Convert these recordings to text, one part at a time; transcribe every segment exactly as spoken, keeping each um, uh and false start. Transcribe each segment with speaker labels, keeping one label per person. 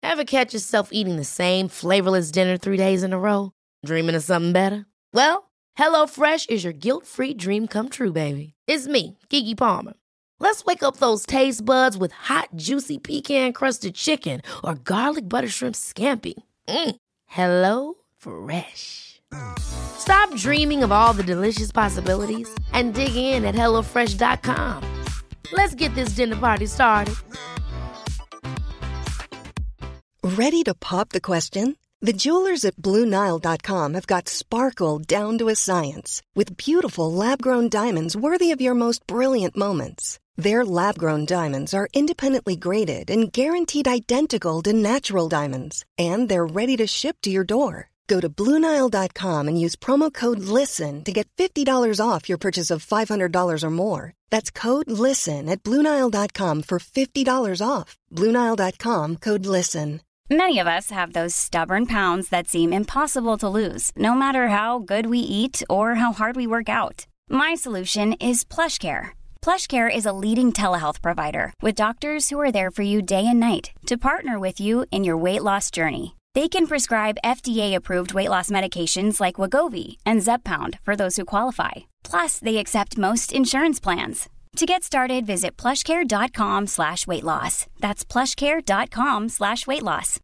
Speaker 1: Ever catch yourself eating the same flavorless dinner three days in a row? Dreaming of something better? Well, HelloFresh is your guilt-free dream come true, baby. It's me, Keke Palmer. Let's wake up those taste buds with hot, juicy pecan-crusted chicken or garlic butter shrimp scampi. Mm. Hello Fresh. Stop dreaming of all the delicious possibilities and dig in at hello fresh dot com. Let's get this dinner party started.
Speaker 2: Ready to pop the question? The jewelers at Blue Nile dot com have got sparkle down to a science with beautiful lab-grown diamonds worthy of your most brilliant moments. Their lab-grown diamonds are independently graded and guaranteed identical to natural diamonds, and they're ready to ship to your door. Go to Blue Nile dot com and use promo code LISTEN to get fifty dollars off your purchase of five hundred dollars or more. That's code LISTEN at Blue Nile dot com for fifty dollars off. Blue Nile dot com, code LISTEN.
Speaker 3: Many of us have those stubborn pounds that seem impossible to lose, no matter how good we eat or how hard we work out. My solution is PlushCare. PlushCare is a leading telehealth provider with doctors who are there for you day and night to partner with you in your weight loss journey. They can prescribe F D A-approved weight loss medications like Wegovy and Zepbound for those who qualify. Plus, they accept most insurance plans. To get started, visit plushcare.com slash weight loss. That's plushcare.com slash weight loss.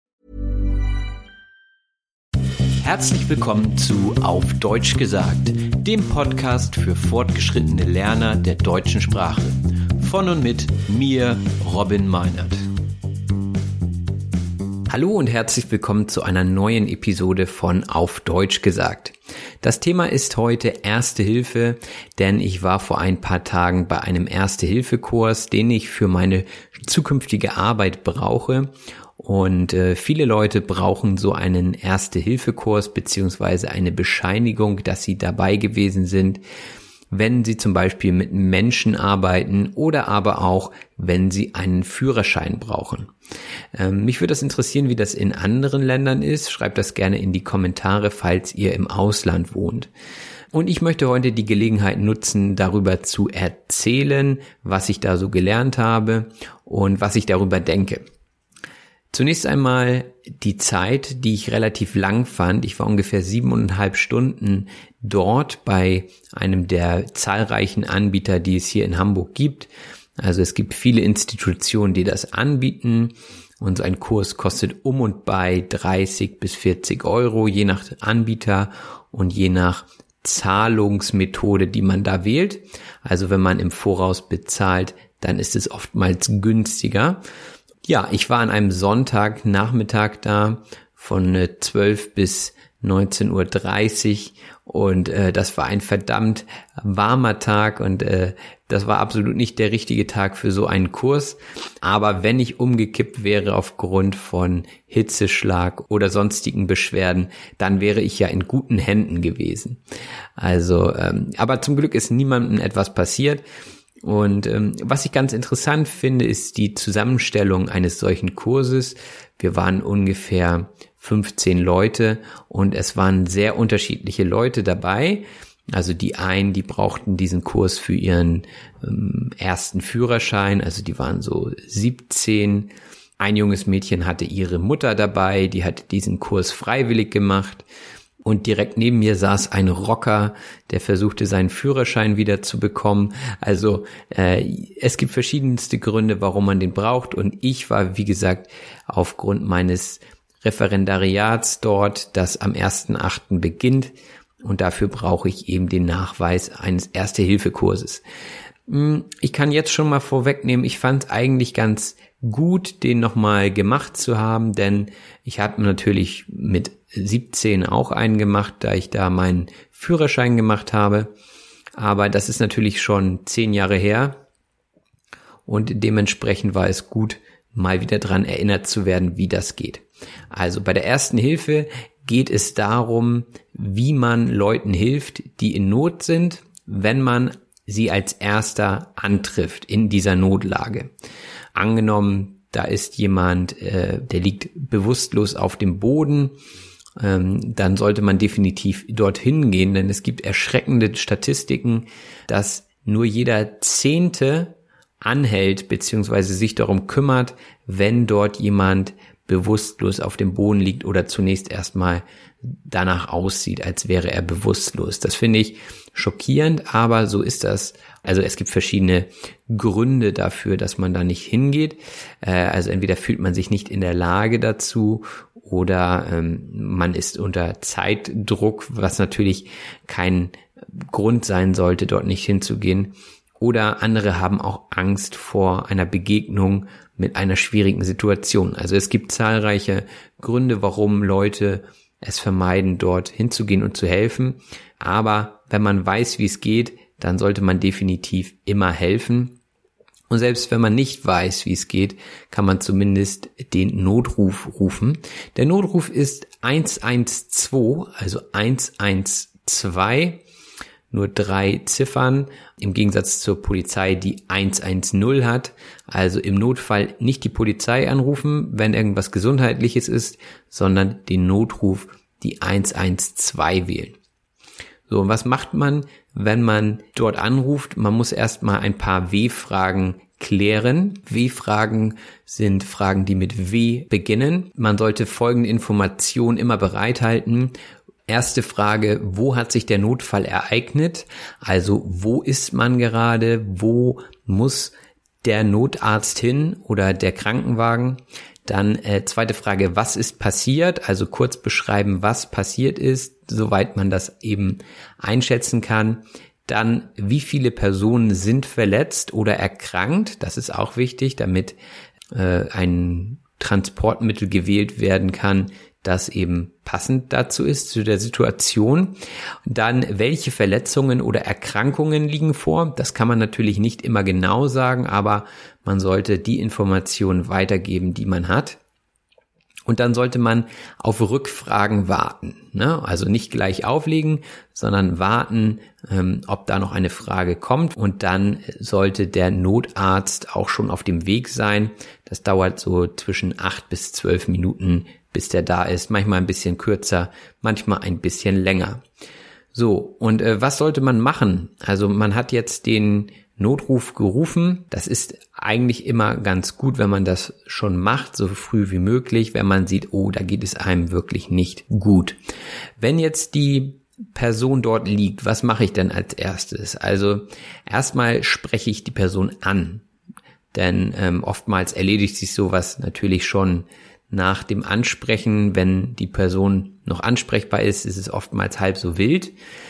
Speaker 4: Herzlich willkommen zu Auf Deutsch gesagt, dem Podcast für fortgeschrittene Lerner der deutschen Sprache. Von und mit mir, Robin Meinert. Hallo und herzlich willkommen zu einer neuen Episode von Auf Deutsch gesagt. Das Thema ist heute Erste Hilfe, denn ich war vor ein paar Tagen bei einem Erste-Hilfe-Kurs, den ich für meine zukünftige Arbeit brauche. Und äh, viele Leute brauchen so einen Erste-Hilfe-Kurs beziehungsweise eine Bescheinigung, dass sie dabei gewesen sind, wenn sie zum Beispiel mit Menschen arbeiten oder aber auch, wenn sie einen Führerschein brauchen. Ähm, mich würde das interessieren, wie das in anderen Ländern ist. Schreibt das gerne in die Kommentare, falls ihr im Ausland wohnt. Und ich möchte heute die Gelegenheit nutzen, darüber zu erzählen, was ich da so gelernt habe und was ich darüber denke. Zunächst einmal die Zeit, die ich relativ lang fand. Ich war ungefähr siebeneinhalb Stunden dort bei einem der zahlreichen Anbieter, die es hier in Hamburg gibt. Also es gibt viele Institutionen, die das anbieten. Und so ein Kurs kostet um und bei dreißig bis vierzig Euro, je nach Anbieter und je nach Zahlungsmethode, die man da wählt. Also wenn man im Voraus bezahlt, dann ist es oftmals günstiger. Ja, ich war an einem Sonntagnachmittag da von zwölf bis neunzehn Uhr dreißig und äh, das war ein verdammt warmer Tag und äh, das war absolut nicht der richtige Tag für so einen Kurs. Aber wenn ich umgekippt wäre aufgrund von Hitzeschlag oder sonstigen Beschwerden, dann wäre ich ja in guten Händen gewesen. Also, ähm, aber zum Glück ist niemandem etwas passiert. Und ähm, was ich ganz interessant finde, ist die Zusammenstellung eines solchen Kurses. Wir waren ungefähr fünfzehn Leute und es waren sehr unterschiedliche Leute dabei. Also die einen, die brauchten diesen Kurs für ihren ähm, ersten Führerschein, also die waren so siebzehn. Ein junges Mädchen hatte ihre Mutter dabei, die hatte diesen Kurs freiwillig gemacht. Und direkt neben mir saß ein Rocker, der versuchte, seinen Führerschein wieder zu bekommen. Also äh, es gibt verschiedenste Gründe, warum man den braucht. Und ich war, wie gesagt, aufgrund meines Referendariats dort, das am ersten achten beginnt. Und dafür brauche ich eben den Nachweis eines Erste-Hilfe-Kurses. Ich kann jetzt schon mal vorwegnehmen, ich fand es eigentlich ganz gut, den nochmal gemacht zu haben, denn ich habe natürlich mit siebzehn auch einen gemacht, da ich da meinen Führerschein gemacht habe. Aber das ist natürlich schon zehn Jahre her und dementsprechend war es gut, mal wieder dran erinnert zu werden, wie das geht. Also bei der Ersten Hilfe geht es darum, wie man Leuten hilft, die in Not sind, wenn man sie als Erster antrifft in dieser Notlage. Angenommen, da ist jemand, äh, der liegt bewusstlos auf dem Boden, ähm, dann sollte man definitiv dorthin gehen, denn es gibt erschreckende Statistiken, dass nur jeder Zehnte anhält bzw. sich darum kümmert, wenn dort jemand bewusstlos auf dem Boden liegt oder zunächst erstmal danach aussieht, als wäre er bewusstlos. Das finde ich schockierend, aber so ist das. Also es gibt verschiedene Gründe dafür, dass man da nicht hingeht. Also entweder fühlt man sich nicht in der Lage dazu oder ähm, man ist unter Zeitdruck, was natürlich kein Grund sein sollte, dort nicht hinzugehen. Oder andere haben auch Angst vor einer Begegnung mit einer schwierigen Situation. Also es gibt zahlreiche Gründe, warum Leute es vermeiden, dort hinzugehen und zu helfen. Aber wenn man weiß, wie es geht, dann sollte man definitiv immer helfen. Und selbst wenn man nicht weiß, wie es geht, kann man zumindest den Notruf rufen. Der Notruf ist eins eins zwei, also eins eins zwei, nur drei Ziffern, im Gegensatz zur Polizei, die eins eins null hat. Also im Notfall nicht die Polizei anrufen, wenn irgendwas Gesundheitliches ist, sondern den Notruf, die eins eins zwei wählen. So, und was macht man, wenn man dort anruft? Man muss erstmal ein paar W-Fragen klären. W-Fragen sind Fragen, die mit W beginnen. Man sollte folgende Informationen immer bereithalten. Erste Frage, wo hat sich der Notfall ereignet? Also wo ist man gerade? Wo muss der Notarzt hin oder der Krankenwagen? Dann äh, zweite Frage, was ist passiert? Also kurz beschreiben, was passiert ist, soweit man das eben einschätzen kann. Dann, wie viele Personen sind verletzt oder erkrankt? Das ist auch wichtig, damit äh, ein Transportmittel gewählt werden kann, das eben passend dazu ist, zu der Situation. Dann, welche Verletzungen oder Erkrankungen liegen vor? Das kann man natürlich nicht immer genau sagen, aber man sollte die Informationen weitergeben, die man hat. Und dann sollte man auf Rückfragen warten, ne? Also nicht gleich auflegen, sondern warten, ähm, ob da noch eine Frage kommt. Und dann sollte der Notarzt auch schon auf dem Weg sein. Das dauert so zwischen acht bis zwölf Minuten, bis der da ist. Manchmal ein bisschen kürzer, manchmal ein bisschen länger. So, und äh, was sollte man machen? Also man hat jetzt den Notruf gerufen. Das ist eigentlich immer ganz gut, wenn man das schon macht, so früh wie möglich, wenn man sieht, oh, da geht es einem wirklich nicht gut. Wenn jetzt die Person dort liegt, was mache ich denn als erstes? Also erstmal spreche ich die Person an, denn ähm, oftmals erledigt sich sowas natürlich schon nach dem Ansprechen. Wenn die Person noch ansprechbar ist, ist es oftmals halb so wild.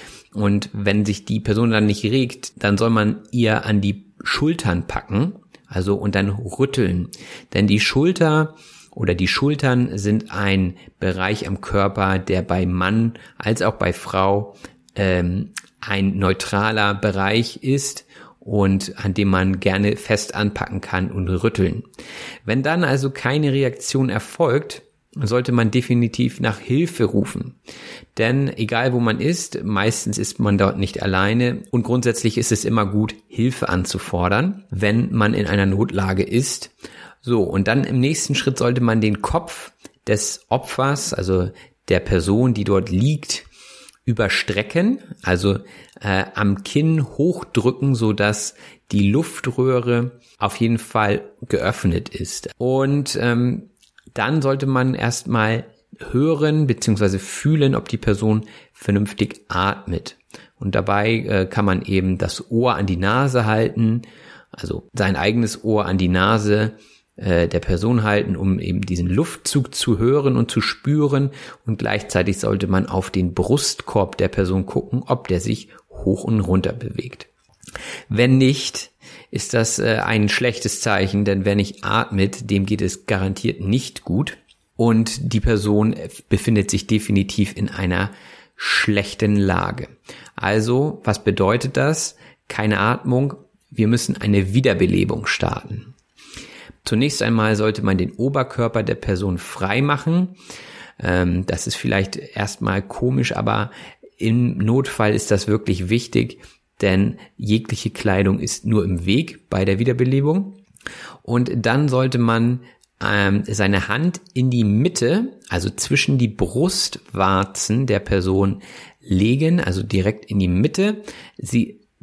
Speaker 4: Und wenn sich die Person dann nicht regt, dann soll man ihr an die Schultern packen, also und dann rütteln. Denn die Schulter oder die Schultern sind ein Bereich am Körper, der bei Mann als auch bei Frau ähm, ein neutraler Bereich ist und an dem man gerne fest anpacken kann und rütteln. Wenn dann also keine Reaktion erfolgt, sollte man definitiv nach Hilfe rufen. Denn egal wo man ist, meistens ist man dort nicht alleine und grundsätzlich ist es immer gut, Hilfe anzufordern, wenn man in einer Notlage ist. So, und dann im nächsten Schritt sollte man den Kopf des Opfers, also der Person, die dort liegt, überstrecken, also äh, am Kinn hochdrücken, sodass die Luftröhre auf jeden Fall geöffnet ist. Und ähm, dann sollte man erstmal hören bzw. fühlen, ob die Person vernünftig atmet. Und dabei äh, kann man eben das Ohr an die Nase halten, also sein eigenes Ohr an die Nase äh, der Person halten, um eben diesen Luftzug zu hören und zu spüren. Und gleichzeitig sollte man auf den Brustkorb der Person gucken, ob der sich hoch und runter bewegt. Wenn nicht, ist das äh, ein schlechtes Zeichen, denn wer nicht atmet, dem geht es garantiert nicht gut und die Person befindet sich definitiv in einer schlechten Lage. Also, was bedeutet das? Keine Atmung, wir müssen eine Wiederbelebung starten. Zunächst einmal sollte man den Oberkörper der Person frei machen. Ähm, das ist vielleicht erstmal komisch, aber im Notfall ist das wirklich wichtig, denn jegliche Kleidung ist nur im Weg bei der Wiederbelebung. Und dann sollte man ähm, seine Hand in die Mitte, also zwischen die Brustwarzen der Person legen, also direkt in die Mitte, sie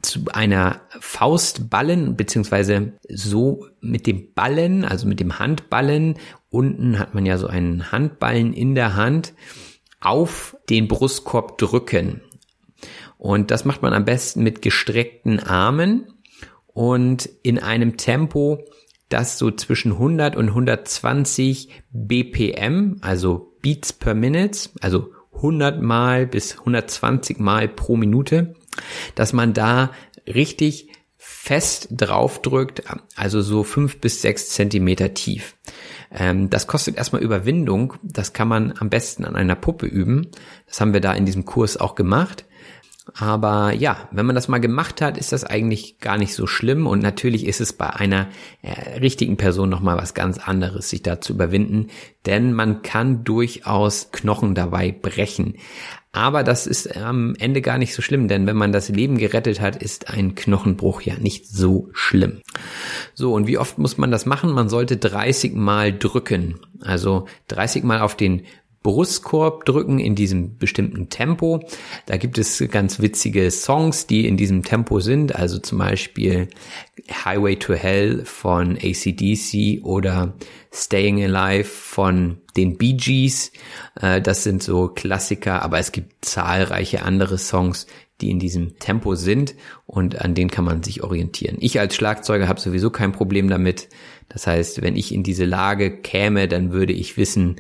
Speaker 4: zu einer Faustballen, beziehungsweise so mit dem Ballen, also mit dem Handballen, unten hat man ja so einen Handballen in der Hand, auf den Brustkorb drücken. Und das macht man am besten mit gestreckten Armen und in einem Tempo, das so zwischen hundert und hundertzwanzig B P M, also Beats per Minute, also hundert Mal bis hundertzwanzig Mal pro Minute, dass man da richtig fest drauf drückt, also so fünf bis sechs Zentimeter tief. Ähm, das kostet erstmal Überwindung. Das kann man am besten an einer Puppe üben. Das haben wir da in diesem Kurs auch gemacht. Aber ja, wenn man das mal gemacht hat, ist das eigentlich gar nicht so schlimm. Und natürlich ist es bei einer äh, richtigen Person nochmal was ganz anderes, sich da zu überwinden. Denn man kann durchaus Knochen dabei brechen. Aber das ist am Ende gar nicht so schlimm, denn wenn man das Leben gerettet hat, ist ein Knochenbruch ja nicht so schlimm. So, und wie oft muss man das machen? Man sollte dreißig Mal drücken. Also dreißig Mal auf den Brustkorb drücken in diesem bestimmten Tempo. Da gibt es ganz witzige Songs, die in diesem Tempo sind, also zum Beispiel Highway to Hell von A C D C oder Staying Alive von den Bee Gees. Das sind so Klassiker, aber es gibt zahlreiche andere Songs, die in diesem Tempo sind und an denen kann man sich orientieren. Ich als Schlagzeuger habe sowieso kein Problem damit. Das heißt, wenn ich in diese Lage käme, dann würde ich wissen,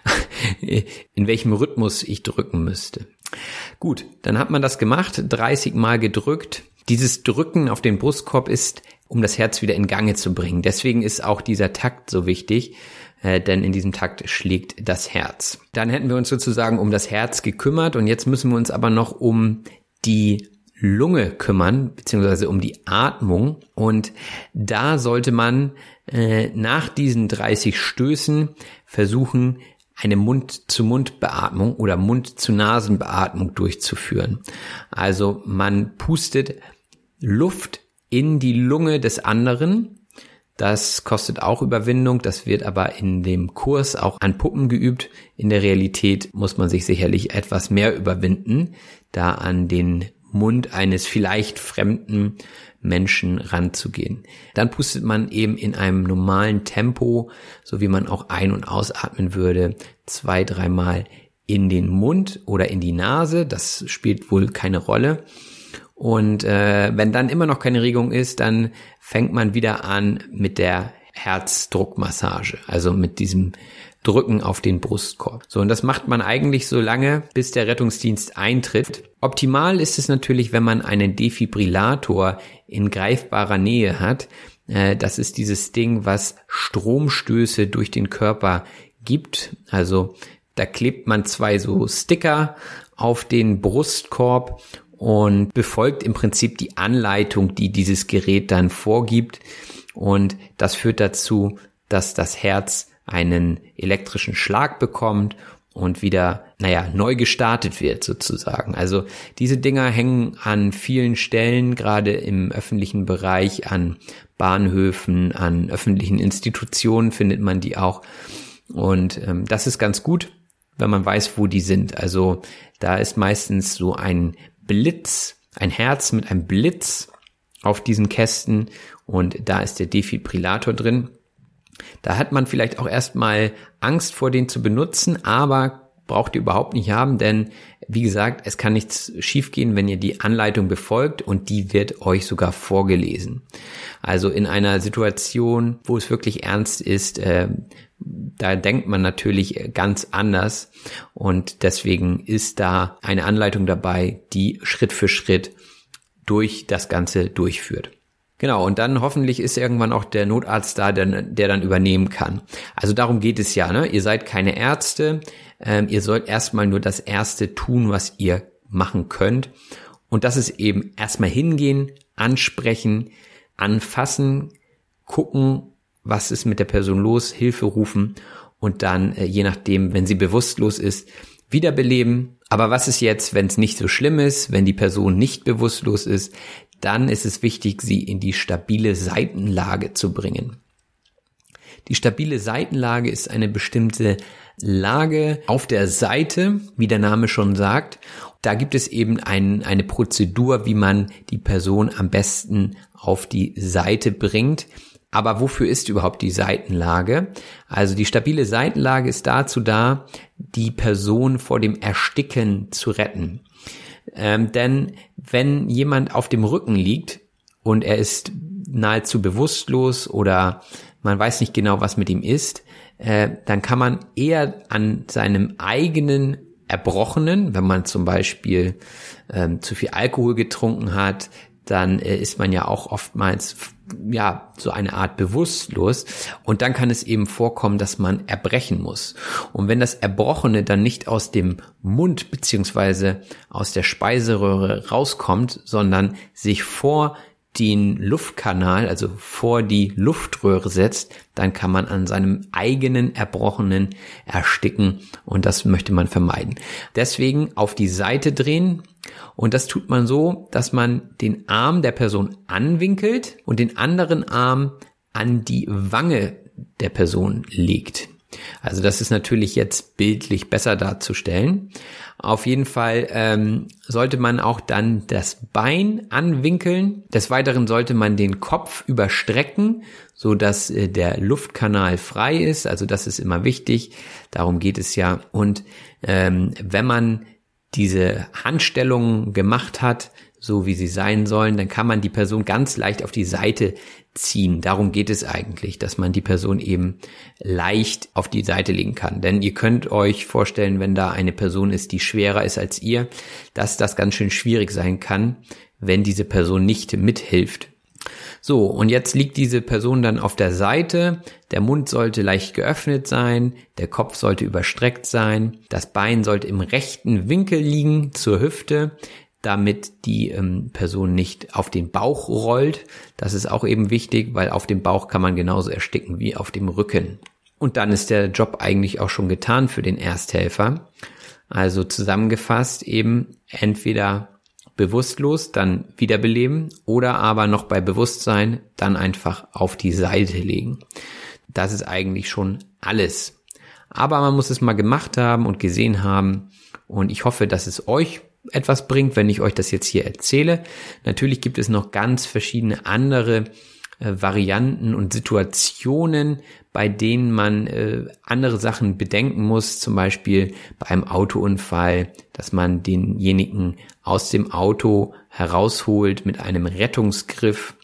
Speaker 4: in welchem Rhythmus ich drücken müsste. Gut, dann hat man das gemacht, dreißig Mal gedrückt. Dieses Drücken auf den Brustkorb ist, um das Herz wieder in Gange zu bringen. Deswegen ist auch dieser Takt so wichtig, äh, denn in diesem Takt schlägt das Herz. Dann hätten wir uns sozusagen um das Herz gekümmert und jetzt müssen wir uns aber noch um die Lunge kümmern, beziehungsweise um die Atmung. Und da sollte man äh, nach diesen dreißig Stößen versuchen, eine Mund-zu-Mund-Beatmung oder Mund-zu-Nasen-Beatmung durchzuführen. Also man pustet Luft in die Lunge des anderen. Das kostet auch Überwindung, das wird aber in dem Kurs auch an Puppen geübt. In der Realität muss man sich sicherlich etwas mehr überwinden, da an den Mund eines vielleicht fremden Menschen ranzugehen. Dann pustet man eben in einem normalen Tempo, so wie man auch ein- und ausatmen würde, zwei, dreimal in den Mund oder in die Nase. Das spielt wohl keine Rolle. Und äh, wenn dann immer noch keine Regung ist, dann fängt man wieder an mit der Herzdruckmassage, also mit diesem Drücken auf den Brustkorb. So, und das macht man eigentlich so lange, bis der Rettungsdienst eintritt. Optimal ist es natürlich, wenn man einen Defibrillator in greifbarer Nähe hat. Äh, das ist dieses Ding, was Stromstöße durch den Körper gibt. Also da klebt man zwei so Sticker auf den Brustkorb und befolgt im Prinzip die Anleitung, die dieses Gerät dann vorgibt. Und das führt dazu, dass das Herz einen elektrischen Schlag bekommt und wieder, naja, neu gestartet wird sozusagen. Also diese Dinger hängen an vielen Stellen, gerade im öffentlichen Bereich, an Bahnhöfen, an öffentlichen Institutionen findet man die auch. Und ähm, das ist ganz gut, wenn man weiß, wo die sind. Also da ist meistens so ein Blitz, ein Herz mit einem Blitz auf diesen Kästen und da ist der Defibrillator drin. Da hat man vielleicht auch erstmal Angst vor, den zu benutzen, aber braucht ihr überhaupt nicht haben, denn wie gesagt, es kann nichts schiefgehen, wenn ihr die Anleitung befolgt und die wird euch sogar vorgelesen. Also in einer Situation, wo es wirklich ernst ist, äh, da denkt man natürlich ganz anders und deswegen ist da eine Anleitung dabei, die Schritt für Schritt durch das Ganze durchführt. Genau, und dann hoffentlich ist irgendwann auch der Notarzt da, der, der dann übernehmen kann. Also darum geht es ja, ne? Ihr seid keine Ärzte, ähm, ihr sollt erstmal nur das Erste tun, was ihr machen könnt. Und das ist eben erstmal hingehen, ansprechen, anfassen, gucken, was ist mit der Person los, Hilfe rufen und dann, äh, je nachdem, wenn sie bewusstlos ist, wiederbeleben. Aber was ist jetzt, wenn es nicht so schlimm ist, wenn die Person nicht bewusstlos ist? Dann ist es wichtig, sie in die stabile Seitenlage zu bringen. Die stabile Seitenlage ist eine bestimmte Lage auf der Seite, wie der Name schon sagt. Da gibt es eben ein, eine Prozedur, wie man die Person am besten auf die Seite bringt. Aber wofür ist überhaupt die Seitenlage? Also die stabile Seitenlage ist dazu da, die Person vor dem Ersticken zu retten. Ähm, denn wenn jemand auf dem Rücken liegt und er ist nahezu bewusstlos oder man weiß nicht genau, was mit ihm ist, äh, dann kann man eher an seinem eigenen Erbrochenen, wenn man zum Beispiel ähm, zu viel Alkohol getrunken hat, dann äh, ist man ja auch oftmals ja so eine Art bewusstlos und dann kann es eben vorkommen, dass man erbrechen muss. Und wenn das Erbrochene dann nicht aus dem Mund beziehungsweise aus der Speiseröhre rauskommt, sondern sich vor den Luftkanal, also vor die Luftröhre setzt, dann kann man an seinem eigenen Erbrochenen ersticken und das möchte man vermeiden. Deswegen auf die Seite drehen und das tut man so, dass man den Arm der Person anwinkelt und den anderen Arm an die Wange der Person legt. Also das ist natürlich jetzt bildlich besser darzustellen. Auf jeden Fall ähm, sollte man auch dann das Bein anwinkeln. Des Weiteren sollte man den Kopf überstrecken, so dass äh, der Luftkanal frei ist. Also das ist immer wichtig. Darum geht es ja. Und ähm, wenn man diese Handstellungen gemacht hat, so wie sie sein sollen, dann kann man die Person ganz leicht auf die Seite ziehen. Darum geht es eigentlich, dass man die Person eben leicht auf die Seite legen kann. Denn ihr könnt euch vorstellen, wenn da eine Person ist, die schwerer ist als ihr, dass das ganz schön schwierig sein kann, wenn diese Person nicht mithilft. So, und jetzt liegt diese Person dann auf der Seite, der Mund sollte leicht geöffnet sein, der Kopf sollte überstreckt sein, das Bein sollte im rechten Winkel liegen zur Hüfte, damit die ähm, Person nicht auf den Bauch rollt. Das ist auch eben wichtig, weil auf dem Bauch kann man genauso ersticken wie auf dem Rücken. Und dann ist der Job eigentlich auch schon getan für den Ersthelfer. Also zusammengefasst eben entweder bewusstlos, dann wiederbeleben oder aber noch bei Bewusstsein dann einfach auf die Seite legen. Das ist eigentlich schon alles. Aber man muss es mal gemacht haben und gesehen haben und ich hoffe, dass es euch etwas bringt, wenn ich euch das jetzt hier erzähle. Natürlich gibt es noch ganz verschiedene andere äh, Varianten und Situationen, bei denen man äh, andere Sachen bedenken muss, zum Beispiel bei einem Autounfall, dass man denjenigen aus dem Auto herausholt mit einem Rettungsgriff.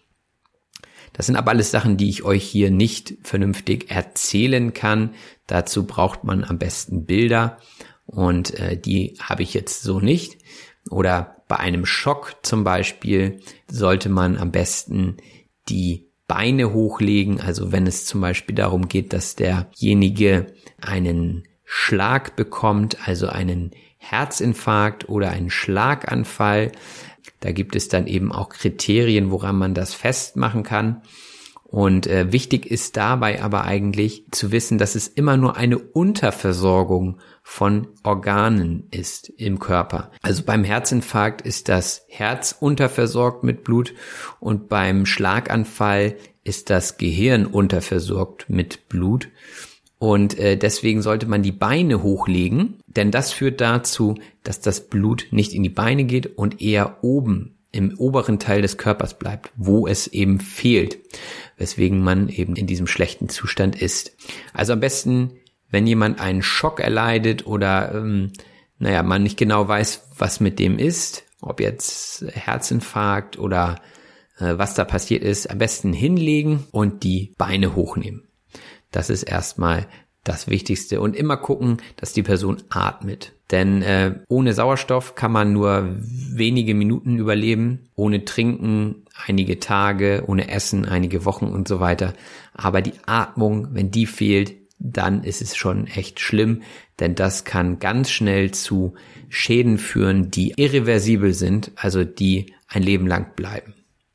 Speaker 4: Das sind aber alles Sachen, die ich euch hier nicht vernünftig erzählen kann. Dazu braucht man am besten Bilder. Und äh, die habe ich jetzt so nicht. Oder bei einem Schock zum Beispiel sollte man am besten die Beine hochlegen. Also wenn es zum Beispiel darum geht, dass derjenige einen Schlag bekommt, also einen Herzinfarkt oder einen Schlaganfall. Da gibt es dann eben auch Kriterien, woran man das festmachen kann. Und äh, wichtig ist dabei aber eigentlich zu wissen, dass es immer nur eine Unterversorgung von Organen ist im Körper. Also beim Herzinfarkt ist das Herz unterversorgt mit Blut und beim Schlaganfall ist das Gehirn unterversorgt mit Blut. Und äh, deswegen sollte man die Beine hochlegen, denn das führt dazu, dass das Blut nicht in die Beine geht und eher oben im oberen Teil des Körpers bleibt, wo es eben fehlt, weswegen man eben in diesem schlechten Zustand ist. Also am besten, wenn jemand einen Schock erleidet oder ähm, naja, man nicht genau weiß, was mit dem ist, ob jetzt Herzinfarkt oder äh, was da passiert ist, am besten hinlegen und die Beine hochnehmen. Das ist erstmal das Wichtigste und immer gucken, dass die Person atmet. Denn äh, ohne Sauerstoff kann man nur wenige Minuten überleben, ohne Trinken einige Tage, ohne Essen einige Wochen und so weiter. Aber die Atmung, wenn die fehlt, dann ist es schon echt schlimm, denn das kann ganz schnell zu Schäden führen, die irreversibel sind, also die ein Leben lang bleiben.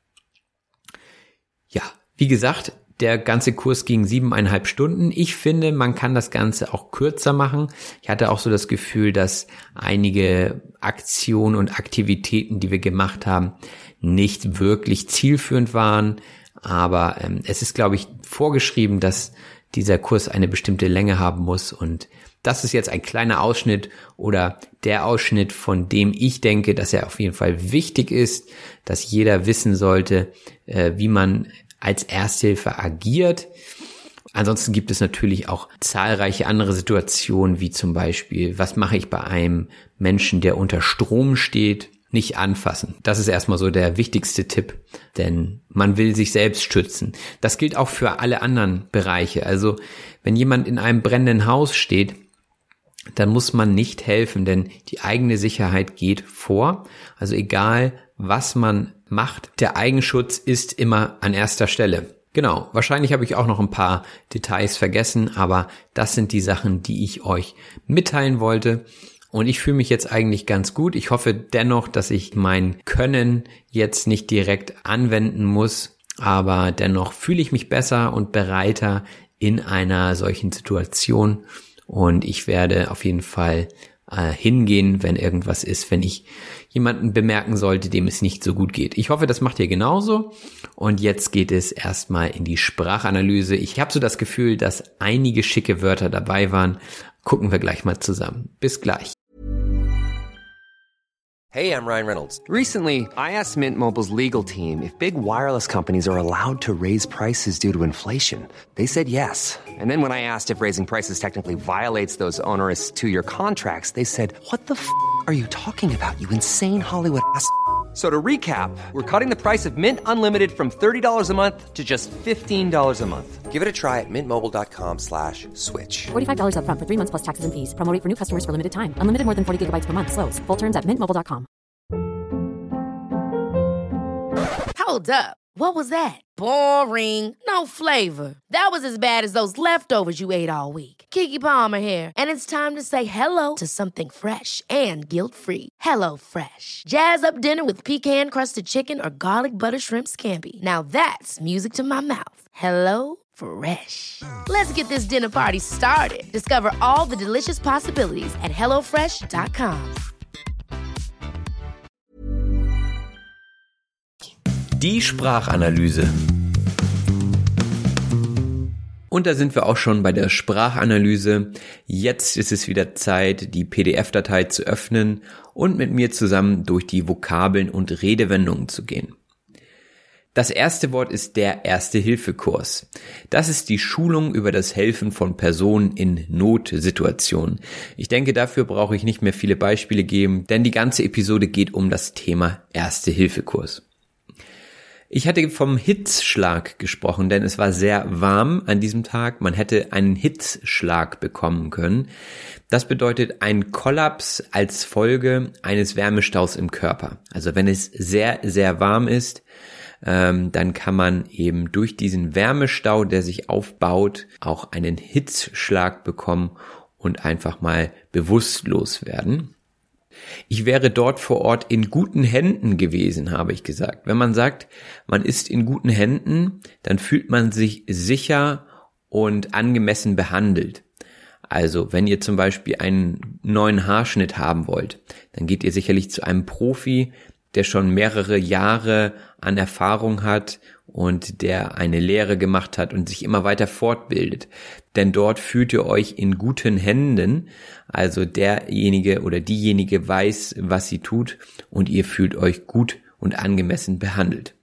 Speaker 4: Ja, wie gesagt, der ganze Kurs ging siebeneinhalb Stunden. Ich finde, man kann das Ganze auch kürzer machen. Ich hatte auch so das Gefühl, dass einige Aktionen und Aktivitäten, die wir gemacht haben, nicht wirklich zielführend waren. Aber ähm, es ist, glaube ich, vorgeschrieben, dass dieser Kurs eine bestimmte Länge haben muss. Und das ist jetzt ein kleiner Ausschnitt oder der Ausschnitt, von dem ich denke, dass er auf jeden Fall wichtig ist, dass jeder wissen sollte, äh, wie man als Ersthilfe agiert. Ansonsten gibt es natürlich auch zahlreiche andere Situationen, wie zum Beispiel, was mache ich bei einem Menschen, der unter Strom steht? Nicht anfassen. Das ist erstmal so der wichtigste Tipp, denn man will sich selbst schützen. Das gilt auch für alle anderen Bereiche. Also wenn jemand in einem brennenden Haus steht, dann muss man nicht helfen, denn die eigene Sicherheit geht vor. Also egal, was man macht, der Eigenschutz ist immer an erster Stelle. Genau, wahrscheinlich habe ich auch noch ein paar Details vergessen, aber das sind die Sachen, die ich euch mitteilen wollte. Und ich fühle mich jetzt eigentlich ganz gut. Ich hoffe dennoch, dass ich mein Können jetzt nicht direkt anwenden muss, aber dennoch fühle ich mich besser und bereiter in einer solchen Situation. Und ich werde auf jeden Fall äh, hingehen, wenn irgendwas ist, wenn ich jemanden bemerken sollte, dem es nicht so gut geht. Ich hoffe, das macht ihr genauso. Und jetzt geht es erstmal in die Sprachanalyse. Ich habe so das Gefühl, dass einige schicke Wörter dabei waren. Gucken wir gleich mal zusammen. Bis gleich.
Speaker 5: Hey, I'm Ryan Reynolds. Recently, I asked Mint Mobile's legal team if big wireless companies are allowed to raise prices due to inflation. They said yes. And then when I asked if raising prices technically violates those onerous two-year contracts, they said, what the f*** are you talking about, you insane Hollywood ass f- So to recap, we're cutting the price of Mint Unlimited from thirty dollars a month to just fifteen dollars a month. Give it a try at mintmobile.com slash switch.
Speaker 6: forty-five dollars up front for three months plus taxes and fees. Promo rate for new customers for limited time. Unlimited more than forty gigabytes per month. Slows full terms at mint mobile dot com.
Speaker 1: Hold up. What was that? Boring. No flavor. That was as bad as those leftovers you ate all week. Keke Palmer here, and it's time to say hello to something fresh and guilt-free. Hello Fresh. Jazz up dinner with pecan-crusted chicken or garlic butter shrimp scampi. Now that's music to my mouth. Hello Fresh. Let's get this dinner party started. Discover all the delicious possibilities at hello fresh dot com.
Speaker 4: Die Sprachanalyse. Und da sind wir auch schon bei der Sprachanalyse. Jetzt ist es wieder Zeit, die P D F-Datei zu öffnen und mit mir zusammen durch die Vokabeln und Redewendungen zu gehen. Das erste Wort ist der Erste-Hilfe-Kurs. Das ist die Schulung über das Helfen von Personen in Notsituationen. Ich denke, dafür brauche ich nicht mehr viele Beispiele geben, denn die ganze Episode geht um das Thema Erste-Hilfe-Kurs. Ich hatte vom Hitzschlag gesprochen, denn es war sehr warm an diesem Tag. Man hätte einen Hitzschlag bekommen können. Das bedeutet ein Kollaps als Folge eines Wärmestaus im Körper. Also wenn es sehr, sehr warm ist, ähm, dann kann man eben durch diesen Wärmestau, der sich aufbaut, auch einen Hitzschlag bekommen und einfach mal bewusstlos werden. Ich wäre dort vor Ort in guten Händen gewesen, habe ich gesagt. Wenn man sagt, man ist in guten Händen, dann fühlt man sich sicher und angemessen behandelt. Also wenn ihr zum Beispiel einen neuen Haarschnitt haben wollt, dann geht ihr sicherlich zu einem Profi, der schon mehrere Jahre an Erfahrung hat und der eine Lehre gemacht hat und sich immer weiter fortbildet. Denn dort fühlt ihr euch in guten Händen, also derjenige oder diejenige weiß, was sie tut und ihr fühlt euch gut und angemessen behandelt.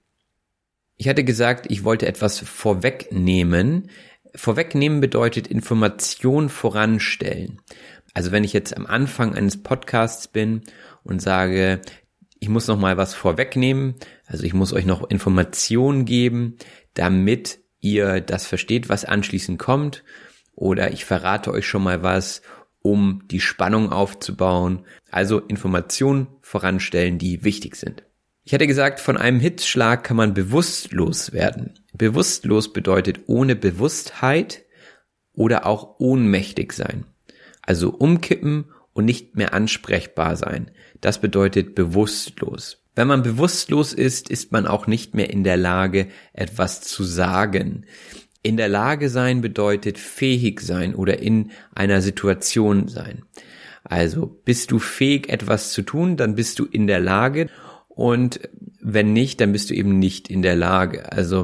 Speaker 4: Ich hatte gesagt, ich wollte etwas vorwegnehmen. Vorwegnehmen bedeutet Information voranstellen. Also wenn ich jetzt am Anfang eines Podcasts bin und sage, ich muss noch mal was vorwegnehmen, also ich muss euch noch Informationen geben, damit ihr das versteht, was anschließend kommt, oder ich verrate euch schon mal was, um die Spannung aufzubauen, also Informationen voranstellen, die wichtig sind. Ich hatte gesagt, von einem Hitzschlag kann man bewusstlos werden. Bewusstlos bedeutet ohne Bewusstheit oder auch ohnmächtig sein. Also umkippen und nicht mehr ansprechbar sein. Das bedeutet bewusstlos. Wenn man bewusstlos ist, ist man auch nicht mehr in der Lage, etwas zu sagen. In der Lage sein bedeutet fähig sein oder in einer Situation sein. Also bist du fähig, etwas zu tun, dann bist du in der Lage, und wenn nicht, dann bist du eben nicht in der Lage. Also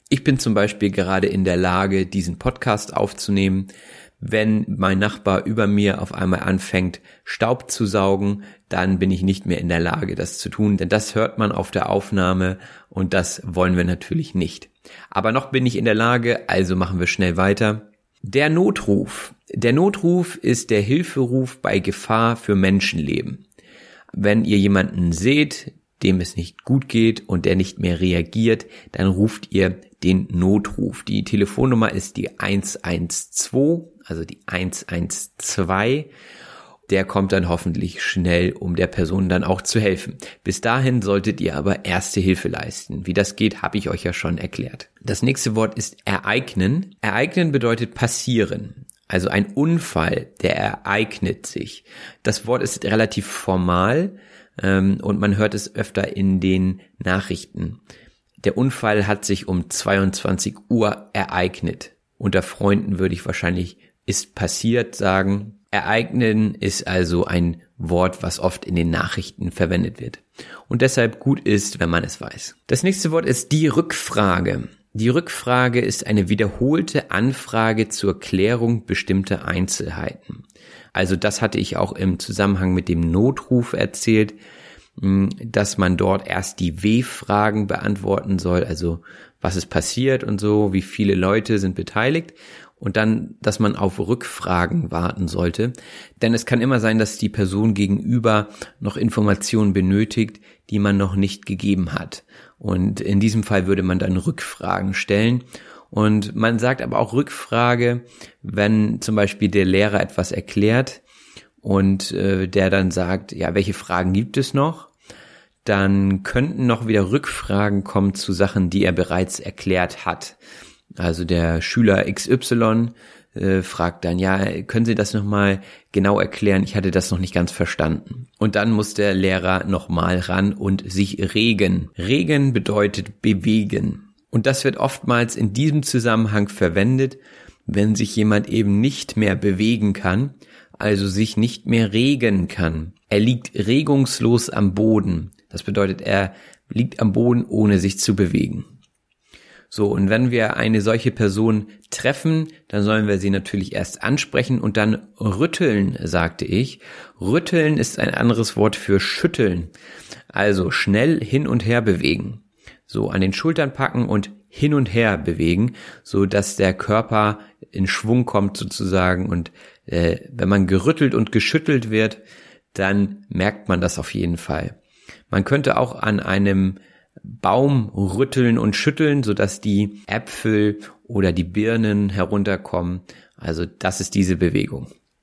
Speaker 4: Ich bin zum Beispiel gerade in der Lage, diesen Podcast aufzunehmen. Wenn mein Nachbar über mir auf einmal anfängt, Staub zu saugen, dann bin ich nicht mehr in der Lage, das zu tun, denn das hört man auf der Aufnahme und das wollen wir natürlich nicht. Aber noch bin ich in der Lage, also machen wir schnell weiter. Der Notruf. Der Notruf ist der Hilferuf bei Gefahr für Menschenleben. Wenn ihr jemanden seht, dem es nicht gut geht und der nicht mehr reagiert, dann ruft ihr den Notruf. Die Telefonnummer ist die eins eins zwei, also die eins eins zwei. Der kommt dann hoffentlich schnell, um der Person dann auch zu helfen. Bis dahin solltet ihr aber erste Hilfe leisten. Wie das geht, habe ich euch ja schon erklärt. Das nächste Wort ist ereignen. Ereignen bedeutet passieren. Also ein Unfall, der ereignet sich. Das Wort ist relativ formal ähm, und man hört es öfter in den Nachrichten. Der Unfall hat sich um zweiundzwanzig Uhr ereignet. Unter Freunden würde ich wahrscheinlich ist passiert sagen. Ereignen ist also ein Wort, was oft in den Nachrichten verwendet wird und deshalb gut ist, wenn man es weiß. Das nächste Wort ist die Rückfrage. Die Rückfrage ist eine wiederholte Anfrage zur Klärung bestimmter Einzelheiten. Also das hatte ich auch im Zusammenhang mit dem Notruf erzählt, dass man dort erst die W-Fragen beantworten soll, also was ist passiert und so, wie viele Leute sind beteiligt. Und dann, dass man auf Rückfragen warten sollte. Denn es kann immer sein, dass die Person gegenüber noch Informationen benötigt, die man noch nicht gegeben hat. Und in diesem Fall würde man dann Rückfragen stellen. Und man sagt aber auch Rückfrage, wenn zum Beispiel der Lehrer etwas erklärt und äh, der dann sagt, ja, welche Fragen gibt es noch? Dann könnten noch wieder Rückfragen kommen zu Sachen, die er bereits erklärt hat. Also der Schüler X Y äh, fragt dann, ja, können Sie das nochmal genau erklären? Ich hatte das noch nicht ganz verstanden. Und dann muss der Lehrer nochmal ran und sich regen. Regen bedeutet bewegen. Und das wird oftmals in diesem Zusammenhang verwendet, wenn sich jemand eben nicht mehr bewegen kann, also sich nicht mehr regen kann. Er liegt regungslos am Boden. Das bedeutet, er liegt am Boden, ohne sich zu bewegen. So, und wenn wir eine solche Person treffen, dann sollen wir sie natürlich erst ansprechen und dann rütteln, sagte ich. Rütteln ist ein anderes Wort für schütteln. Also schnell hin und her bewegen. So, an den Schultern packen und hin und her bewegen, so dass der Körper in Schwung kommt sozusagen. Und äh, wenn man gerüttelt und geschüttelt wird, dann merkt man das auf jeden Fall. Man könnte auch an einem Baum rütteln und schütteln, sodass die Äpfel oder die Birnen herunterkommen. Also das ist diese Bewegung.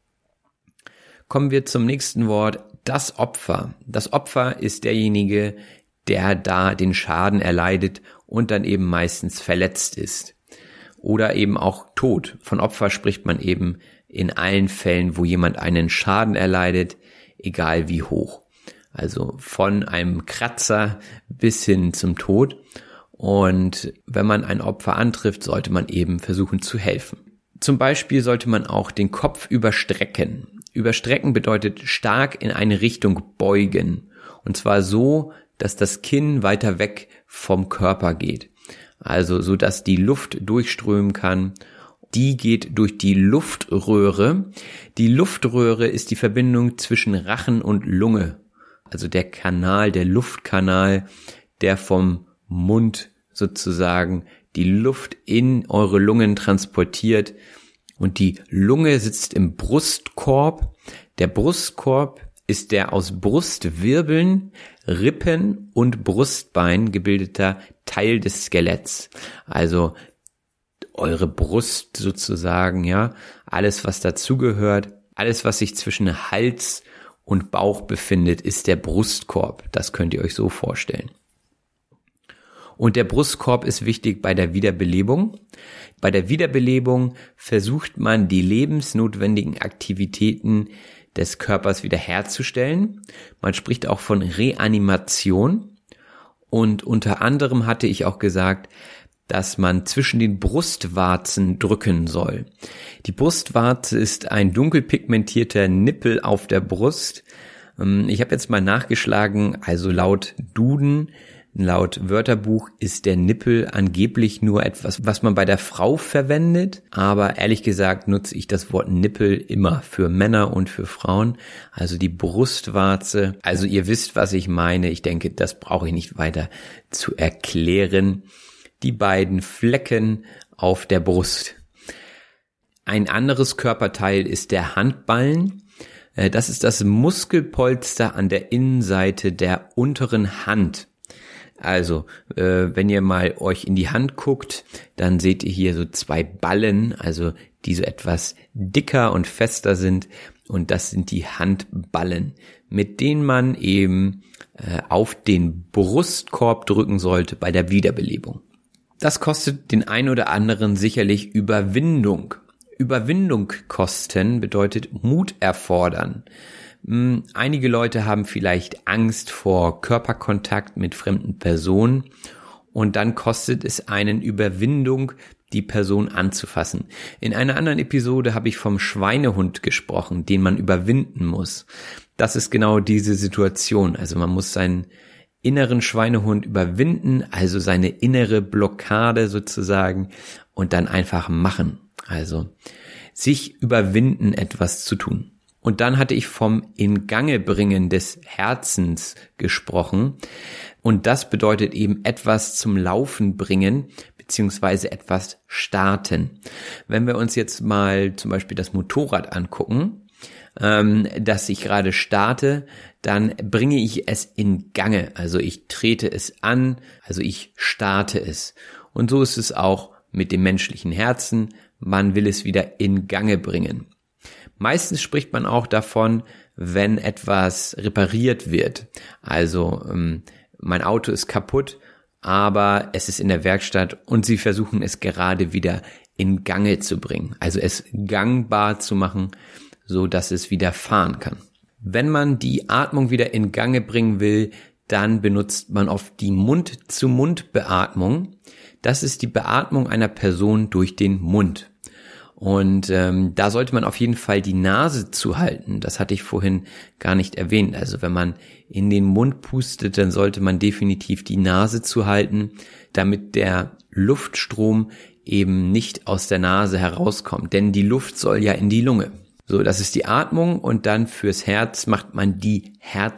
Speaker 4: Kommen wir zum nächsten Wort, das Opfer. Das Opfer ist derjenige, der da den Schaden erleidet und dann eben meistens verletzt ist. Oder eben auch tot. Von Opfer spricht man eben in allen Fällen, wo jemand einen Schaden erleidet, egal wie hoch. Also von einem Kratzer bis hin zum Tod. Und wenn man ein Opfer antrifft, sollte man eben versuchen zu helfen. Zum Beispiel sollte man auch den Kopf überstrecken. Überstrecken bedeutet stark in eine Richtung beugen. Und zwar so, dass das Kinn weiter weg vom Körper geht. Also so, dass die Luft durchströmen kann. Die geht durch die Luftröhre. Die Luftröhre ist die Verbindung zwischen Rachen und Lunge. Also der Kanal, der Luftkanal, der vom Mund sozusagen die Luft in eure Lungen transportiert. Und die Lunge sitzt im Brustkorb. Der Brustkorb ist der aus Brustwirbeln, Rippen und Brustbein gebildeter Teil des Skeletts. Also eure Brust sozusagen, ja, alles was dazugehört, alles was sich zwischen Hals und Bauch befindet, ist der Brustkorb. Das könnt ihr euch so vorstellen. Und der Brustkorb ist wichtig bei der Wiederbelebung. Bei der Wiederbelebung versucht man, die lebensnotwendigen Aktivitäten des Körpers wiederherzustellen. Man spricht auch von Reanimation. Und unter anderem hatte ich auch gesagt, dass man zwischen den Brustwarzen drücken soll. Die Brustwarze ist ein dunkel pigmentierter Nippel auf der Brust. Ich habe jetzt mal nachgeschlagen, also laut Duden Laut Wörterbuch ist der Nippel angeblich nur etwas, was man bei der Frau verwendet, aber ehrlich gesagt nutze ich das Wort Nippel immer für Männer und für Frauen, also die Brustwarze. Also ihr wisst, was ich meine. Ich denke, das brauche ich nicht weiter zu erklären. Die beiden Flecken auf der Brust. Ein anderes Körperteil ist der Handballen. Das ist das Muskelpolster an der Innenseite der unteren Hand. Also, äh, wenn ihr mal euch in die Hand guckt, dann seht ihr hier so zwei Ballen, also die so etwas dicker und fester sind. Und das sind die Handballen, mit denen man eben äh, auf den Brustkorb drücken sollte bei der Wiederbelebung. Das kostet den einen oder anderen sicherlich Überwindung. Überwindung kosten bedeutet Mut erfordern. Einige Leute haben vielleicht Angst vor Körperkontakt mit fremden Personen und dann kostet es einen Überwindung, die Person anzufassen. In einer anderen Episode habe ich vom Schweinehund gesprochen, den man überwinden muss. Das ist genau diese Situation. Also man muss seinen inneren Schweinehund überwinden, also seine innere Blockade sozusagen und dann einfach machen. Also sich überwinden, etwas zu tun. Und dann hatte ich vom In-Gange-Bringen des Herzens gesprochen. Und das bedeutet eben etwas zum Laufen bringen, beziehungsweise etwas starten. Wenn wir uns jetzt mal zum Beispiel das Motorrad angucken, ähm, das ich gerade starte, dann bringe ich es in Gange. Also ich trete es an, also ich starte es. Und so ist es auch mit dem menschlichen Herzen. Man will es wieder in Gange bringen. Meistens spricht man auch davon, wenn etwas repariert wird. Also ähm, mein Auto ist kaputt, aber es ist in der Werkstatt und sie versuchen es gerade wieder in Gange zu bringen. Also es gangbar zu machen, so dass es wieder fahren kann. Wenn man die Atmung wieder in Gange bringen will, dann benutzt man oft die Mund-zu-Mund-Beatmung. Das ist die Beatmung einer Person durch den Mund. Und ähm, da sollte man auf jeden Fall die Nase zuhalten. Das hatte ich vorhin gar nicht erwähnt. Also wenn man in den Mund pustet, dann sollte man definitiv die Nase zuhalten, damit der Luftstrom eben nicht aus der Nase herauskommt. Denn die Luft soll ja in die Lunge. So, das ist die Atmung und dann fürs Herz macht man die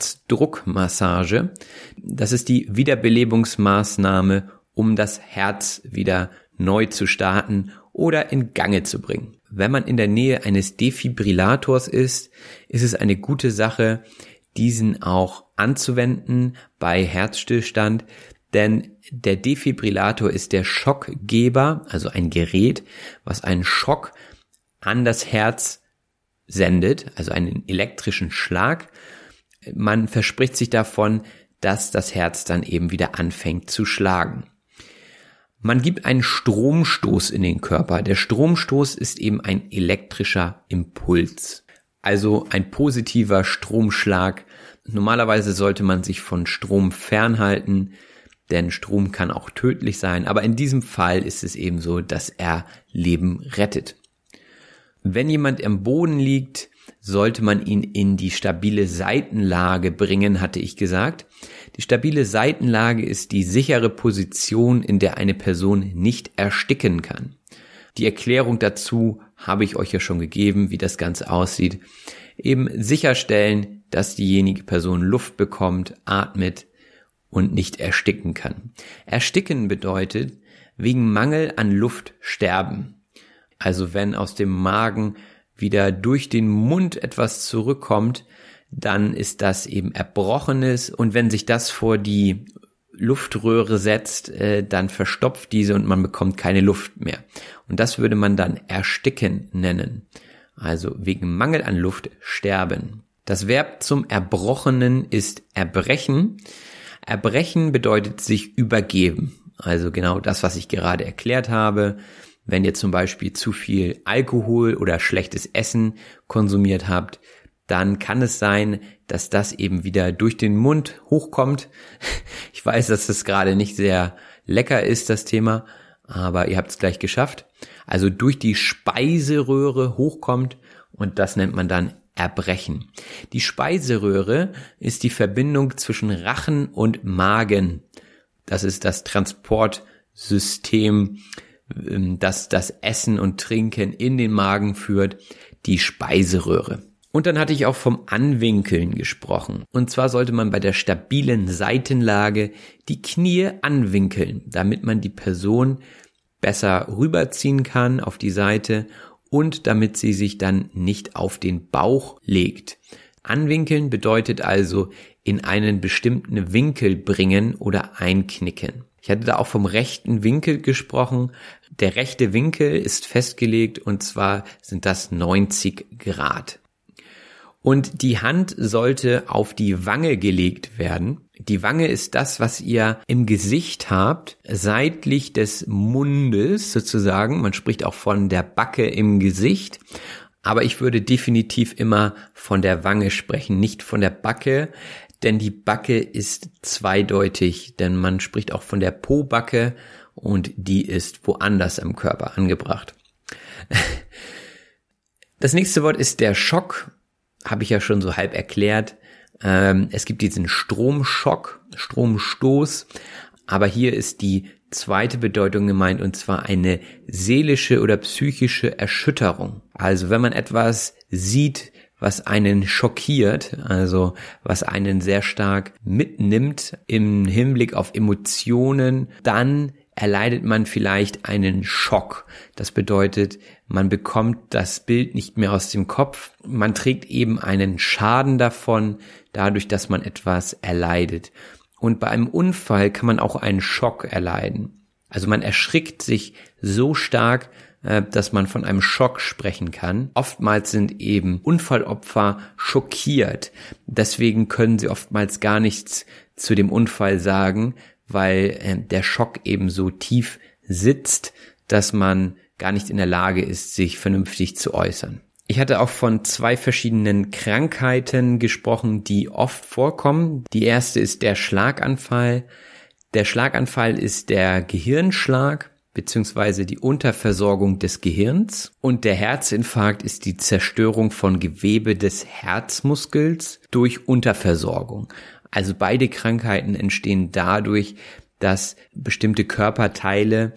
Speaker 4: Herzdruckmassage. Das ist die Wiederbelebungsmaßnahme, um das Herz wieder neu zu starten oder in Gange zu bringen. Wenn man in der Nähe eines Defibrillators ist, ist es eine gute Sache, diesen auch anzuwenden bei Herzstillstand, denn der Defibrillator ist der Schockgeber, also ein Gerät, was einen Schock an das Herz sendet, also einen elektrischen Schlag. Man verspricht sich davon, dass das Herz dann eben wieder anfängt zu schlagen. Man gibt einen Stromstoß in den Körper. Der Stromstoß ist eben ein elektrischer Impuls, also ein positiver Stromschlag. Normalerweise sollte man sich von Strom fernhalten, denn Strom kann auch tödlich sein. Aber in diesem Fall ist es eben so, dass er Leben rettet. Wenn jemand am Boden liegt, sollte man ihn in die stabile Seitenlage bringen, hatte ich gesagt. Die stabile Seitenlage ist die sichere Position, in der eine Person nicht ersticken kann. Die Erklärung dazu habe ich euch ja schon gegeben, wie das Ganze aussieht. Eben sicherstellen, dass diejenige Person Luft bekommt, atmet und nicht ersticken kann. Ersticken bedeutet, wegen Mangel an Luft sterben. Also wenn aus dem Magen wieder durch den Mund etwas zurückkommt, dann ist das eben Erbrochenes und wenn sich das vor die Luftröhre setzt, äh, dann verstopft diese und man bekommt keine Luft mehr. Und das würde man dann Ersticken nennen. Also wegen Mangel an Luft sterben. Das Verb zum Erbrochenen ist erbrechen. Erbrechen bedeutet sich übergeben. Also genau das, was ich gerade erklärt habe. Wenn ihr zum Beispiel zu viel Alkohol oder schlechtes Essen konsumiert habt, dann kann es sein, dass das eben wieder durch den Mund hochkommt. Ich weiß, dass das gerade nicht sehr lecker ist, das Thema, aber ihr habt es gleich geschafft. Also durch die Speiseröhre hochkommt und das nennt man dann Erbrechen. Die Speiseröhre ist die Verbindung zwischen Rachen und Magen. Das ist das Transportsystem, das das Essen und Trinken in den Magen führt, die Speiseröhre. Und dann hatte ich auch vom Anwinkeln gesprochen. Und zwar sollte man bei der stabilen Seitenlage die Knie anwinkeln, damit man die Person besser rüberziehen kann auf die Seite und damit sie sich dann nicht auf den Bauch legt. Anwinkeln bedeutet also in einen bestimmten Winkel bringen oder einknicken. Ich hatte da auch vom rechten Winkel gesprochen. Der rechte Winkel ist festgelegt und zwar sind das neunzig Grad. Und die Hand sollte auf die Wange gelegt werden. Die Wange ist das, was ihr im Gesicht habt, seitlich des Mundes sozusagen. Man spricht auch von der Backe im Gesicht. Aber ich würde definitiv immer von der Wange sprechen, nicht von der Backe. Denn die Backe ist zweideutig, denn man spricht auch von der Po-Backe und die ist woanders am Körper angebracht. Das nächste Wort ist der Schock. Habe ich ja schon so halb erklärt. Ähm, es gibt diesen Stromschock, Stromstoß, aber hier ist die zweite Bedeutung gemeint und zwar eine seelische oder psychische Erschütterung. Also wenn man etwas sieht, was einen schockiert, also was einen sehr stark mitnimmt im Hinblick auf Emotionen, dann erleidet man vielleicht einen Schock. Das bedeutet, man bekommt das Bild nicht mehr aus dem Kopf. Man trägt eben einen Schaden davon, dadurch, dass man etwas erleidet. Und bei einem Unfall kann man auch einen Schock erleiden. Also man erschrickt sich so stark, dass man von einem Schock sprechen kann. Oftmals sind eben Unfallopfer schockiert. Deswegen können sie oftmals gar nichts zu dem Unfall sagen, weil äh, der Schock eben so tief sitzt, dass man gar nicht in der Lage ist, sich vernünftig zu äußern. Ich hatte auch von zwei verschiedenen Krankheiten gesprochen, die oft vorkommen. Die erste ist der Schlaganfall. Der Schlaganfall ist der Gehirnschlag beziehungsweise die Unterversorgung des Gehirns. Und der Herzinfarkt ist die Zerstörung von Gewebe des Herzmuskels durch Unterversorgung. Also beide Krankheiten entstehen dadurch, dass bestimmte Körperteile,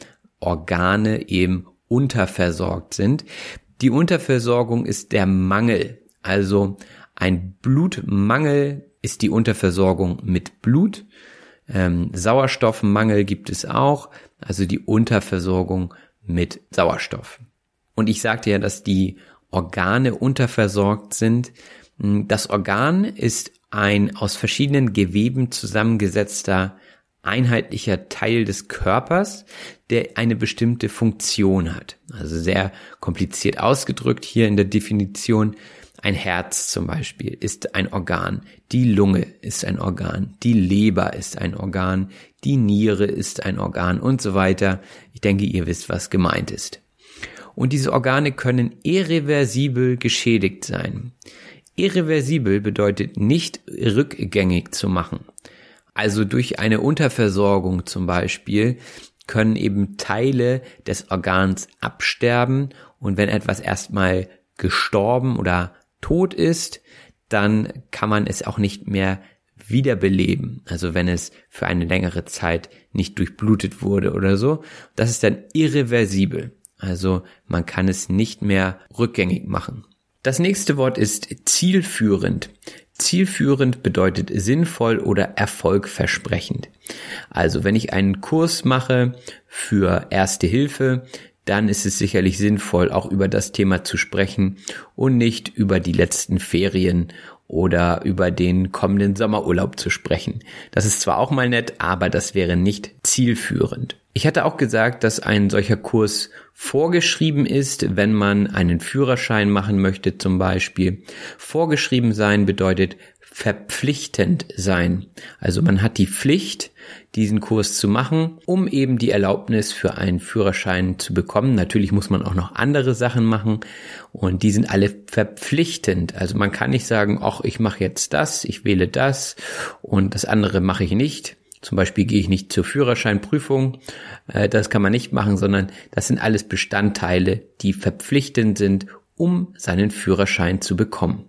Speaker 4: Organe eben unterversorgt sind. Die Unterversorgung ist der Mangel. Also ein Blutmangel ist die Unterversorgung mit Blut. Ähm, Sauerstoffmangel gibt es auch, also die Unterversorgung mit Sauerstoff. Und ich sagte ja, dass die Organe unterversorgt sind. Das Organ ist ein aus verschiedenen Geweben zusammengesetzter einheitlicher Teil des Körpers, der eine bestimmte Funktion hat. Also sehr kompliziert ausgedrückt hier in der Definition. Ein Herz zum Beispiel ist ein Organ, die Lunge ist ein Organ, die Leber ist ein Organ, die Niere ist ein Organ und so weiter. Ich denke, ihr wisst, was gemeint ist. Und diese Organe können irreversibel geschädigt sein. Irreversibel bedeutet nicht rückgängig zu machen. Also durch eine Unterversorgung zum Beispiel können eben Teile des Organs absterben und wenn etwas erstmal gestorben oder tot ist, dann kann man es auch nicht mehr wiederbeleben. Also wenn es für eine längere Zeit nicht durchblutet wurde oder so. Das ist dann irreversibel. Also man kann es nicht mehr rückgängig machen. Das nächste Wort ist zielführend. Zielführend bedeutet sinnvoll oder erfolgversprechend. Also wenn ich einen Kurs mache für Erste Hilfe, dann ist es sicherlich sinnvoll, auch über das Thema zu sprechen und nicht über die letzten Ferien oder über den kommenden Sommerurlaub zu sprechen. Das ist zwar auch mal nett, aber das wäre nicht zielführend. Ich hatte auch gesagt, dass ein solcher Kurs vorgeschrieben ist, wenn man einen Führerschein machen möchte zum Beispiel. Vorgeschrieben sein bedeutet verpflichtend sein. Also man hat die Pflicht, diesen Kurs zu machen, um eben die Erlaubnis für einen Führerschein zu bekommen. Natürlich muss man auch noch andere Sachen machen und die sind alle verpflichtend. Also man kann nicht sagen, ach, ich mache jetzt das, ich wähle das und das andere mache ich nicht. Zum Beispiel gehe ich nicht zur Führerscheinprüfung, das kann man nicht machen, sondern das sind alles Bestandteile, die verpflichtend sind, um seinen Führerschein zu bekommen.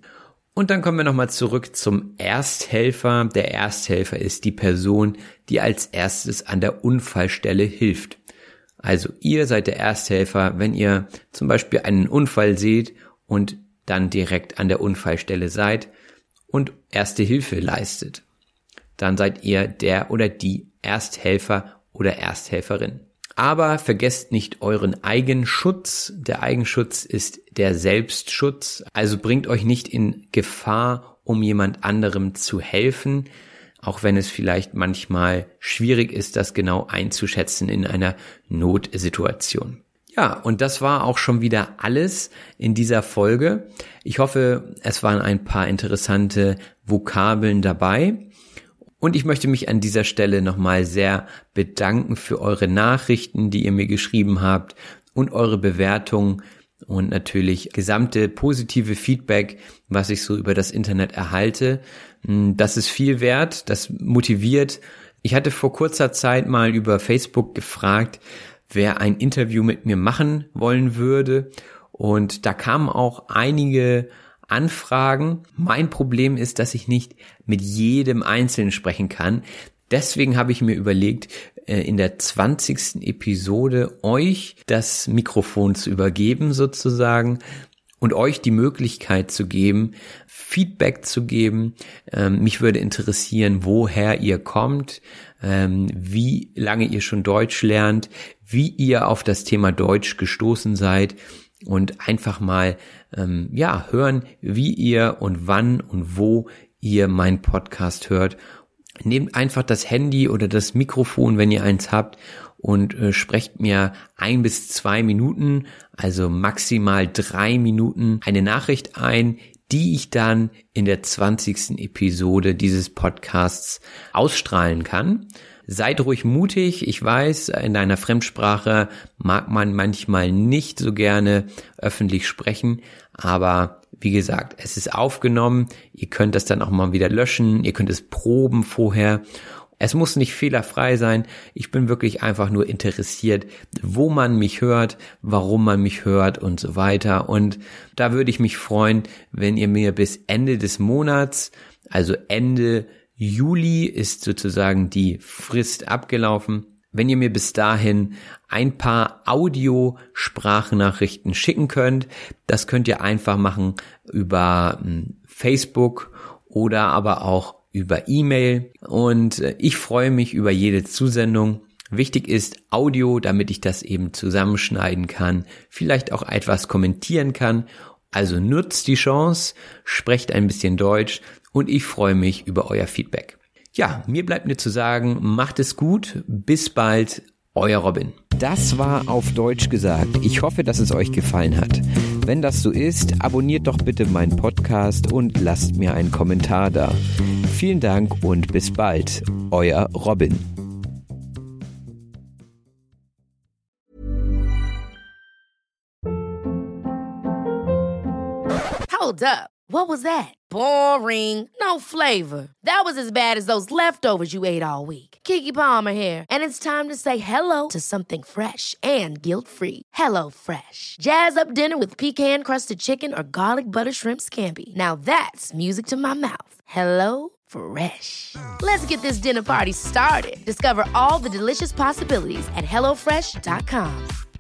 Speaker 4: Und dann kommen wir nochmal zurück zum Ersthelfer. Der Ersthelfer ist die Person, die als erstes an der Unfallstelle hilft. Also ihr seid der Ersthelfer, wenn ihr zum Beispiel einen Unfall seht und dann direkt an der Unfallstelle seid und Erste Hilfe leistet. Dann seid ihr der oder die Ersthelfer oder Ersthelferin. Aber vergesst nicht euren Eigenschutz. Der Eigenschutz ist der Selbstschutz. Also bringt euch nicht in Gefahr, um jemand anderem zu helfen, auch wenn es vielleicht manchmal schwierig ist, das genau einzuschätzen in einer Notsituation. Ja, und das war auch schon wieder alles in dieser Folge. Ich hoffe, es waren ein paar interessante Vokabeln dabei. Und ich möchte mich an dieser Stelle nochmal sehr bedanken für eure Nachrichten, die ihr mir geschrieben habt und eure Bewertungen und natürlich gesamte positive Feedback, was ich so über das Internet erhalte. Das ist viel wert, das motiviert. Ich hatte vor kurzer Zeit mal über Facebook gefragt, wer ein Interview mit mir machen wollen würde. Und da kamen auch einige Anfragen. Mein Problem ist, dass ich nicht mit jedem Einzelnen sprechen kann. Deswegen habe ich mir überlegt, in der zwanzigsten Episode euch das Mikrofon zu übergeben sozusagen und euch die Möglichkeit zu geben, Feedback zu geben. Mich würde interessieren, woher ihr kommt, wie lange ihr schon Deutsch lernt, wie ihr auf das Thema Deutsch gestoßen seid. Und einfach mal, ähm, ja, hören, wie ihr und wann und wo ihr meinen Podcast hört. Nehmt einfach das Handy oder das Mikrofon, wenn ihr eins habt, und äh, sprecht mir ein bis zwei Minuten, also maximal drei Minuten, eine Nachricht ein, die ich dann in der zwanzigsten Episode dieses Podcasts ausstrahlen kann. Seid ruhig mutig. Ich weiß, in einer Fremdsprache mag man manchmal nicht so gerne öffentlich sprechen, aber wie gesagt, es ist aufgenommen. Ihr könnt das dann auch mal wieder löschen. Ihr könnt es proben vorher. Es muss nicht fehlerfrei sein. Ich bin wirklich einfach nur interessiert, wo man mich hört, warum man mich hört und so weiter. Und da würde ich mich freuen, wenn ihr mir bis Ende des Monats, also Ende Juli ist sozusagen die Frist abgelaufen. Wenn ihr mir bis dahin ein paar Audio-Sprachnachrichten schicken könnt, das könnt ihr einfach machen über Facebook oder aber auch über E-Mail. Und ich freue mich über jede Zusendung. Wichtig ist Audio, damit ich das eben zusammenschneiden kann, vielleicht auch etwas kommentieren kann. Also nutzt die Chance, sprecht ein bisschen Deutsch. Und ich freue mich über euer Feedback. Ja, mir bleibt nur zu sagen, macht es gut, bis bald, euer Robin. Das war auf Deutsch gesagt. Ich hoffe, dass es euch gefallen hat. Wenn das so ist, abonniert doch bitte meinen Podcast und lasst mir einen Kommentar da. Vielen Dank und bis bald, euer Robin.
Speaker 1: Hold up. What was that? Boring. No flavor. That was as bad as those leftovers you ate all week. Keke Palmer here, and it's time to say hello to something fresh and guilt-free. Hello Fresh. Jazz up dinner with pecan-crusted chicken or garlic butter shrimp scampi. Now that's music to my mouth. Hello Fresh. Let's get this dinner party started. Discover all the delicious possibilities at hello fresh dot com.